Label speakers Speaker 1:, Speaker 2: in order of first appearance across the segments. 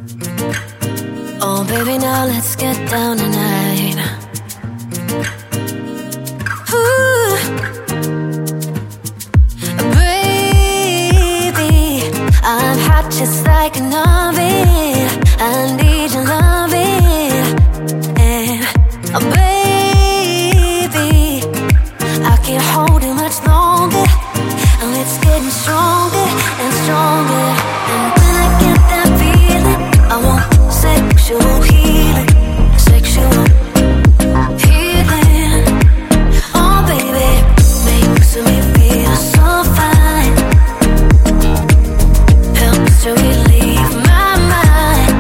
Speaker 1: Oh baby, now let's get down tonight. Ooh, baby, I'm hot just like an oven. I need your loving, and oh baby, I can't hold it much longer, and it's getting stronger and stronger. And when I get that feeling, I want sexual healing, sexual healing. Oh baby, makes me feel so fine, helps to relieve my mind.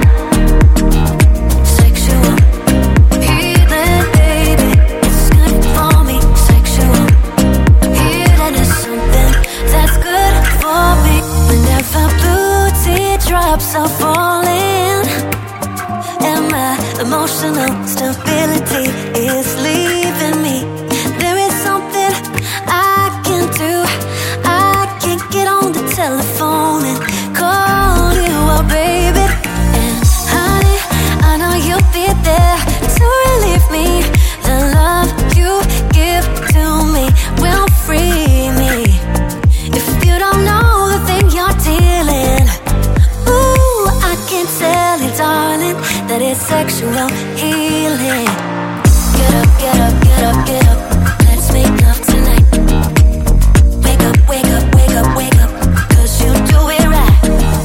Speaker 1: Sexual healing, baby, it's good for me. Sexual healing is something that's good for me. Whenever blue teardrops are falling and my emotional stability is leaving me, there is something I can do. I can get on the telephone and call you up, baby. And honey, I know you'll be there to relieve me. The love you give to me will free me. If you don't know the thing you're dealing, ooh, I can tell you, darling, that it's sexual healing. Get up, get up, get up, get up. Let's make love tonight. Wake up, wake up, wake up, wake up, 'cause you do it right.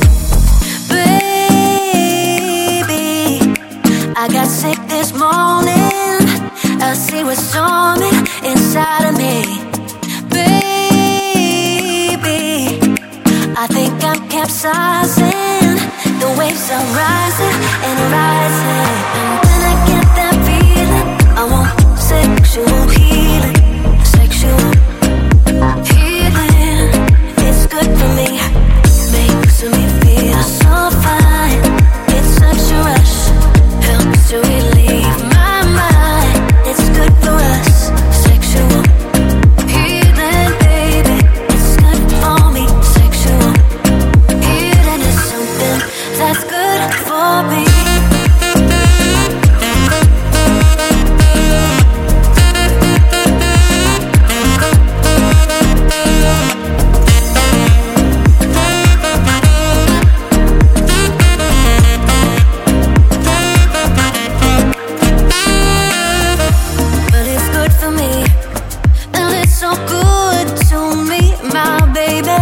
Speaker 1: Baby, I got sick this morning. I see what's storming inside of me. Baby, I think I'm capsizing. The waves are rising and rising. And when I get that feeling, I want sexual healing, sexual healing. It's good for me, makes me feel so fine. It's such a rush, helps to relieve my mind. It's good for us. Sexual healing, baby, it's good for me. Sexual healing is something that's good for me. But it's good for me, and it's so good to me, my baby.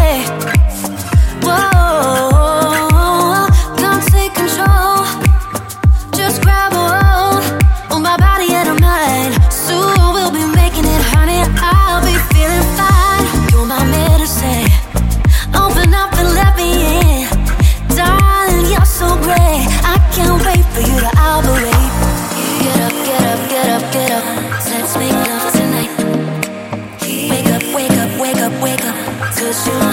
Speaker 1: Whoa, come take control. Just grab a hold on my body and my mind. Soon we'll be making it, honey. I'll be feeling fine. You're my medicine. Open up and let me in, darling. You're so great. I can't wait for you to operate. Get up, get up, get up, get up. Let's make love tonight. Wake up, wake up, wake up, wake up, 'cause you